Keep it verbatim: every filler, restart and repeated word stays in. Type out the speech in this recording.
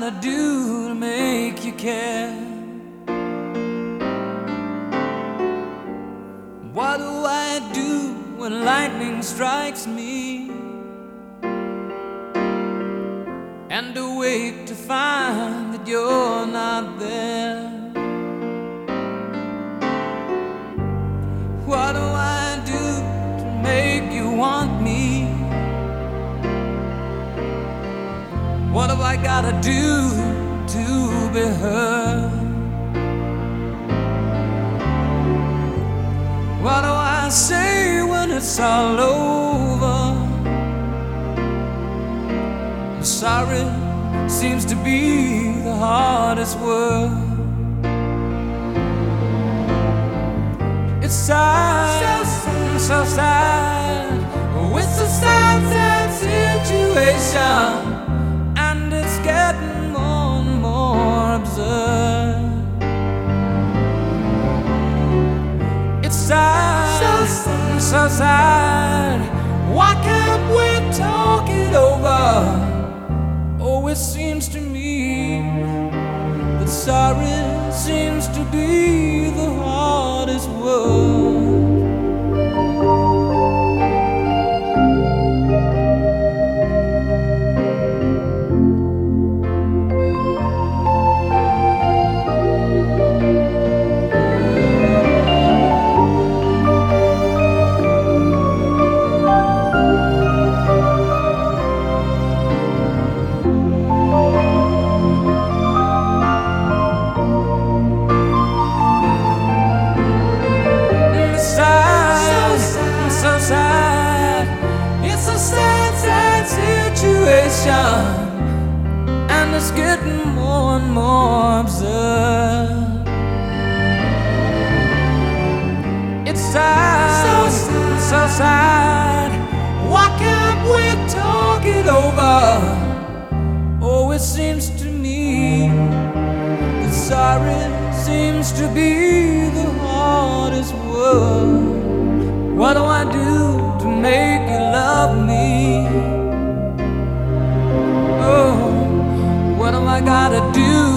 gotta do to make you care? What do I do when lightning strikes me and awake to find that you're not there? What do I do to make you want me? What have I gotta do to be heard? What do I say when it's all over? Sorry seems to be the hardest word. It's sad, so, so sad. It's a sad, sad situation, and it's getting more and more absurd. It's sad, so, so, so sad. Why can't we talk it over? Oh, it seems to me that sorry seems to be the hardest word. So sad, it's a sad, sad situation, and it's getting more and more absurd. It's sad, so sad, so sad. Why can't we talk it over? Oh, it seems to me that sorry seems to be the hardest word. What do I do to make you love me? Oh, what do I gotta do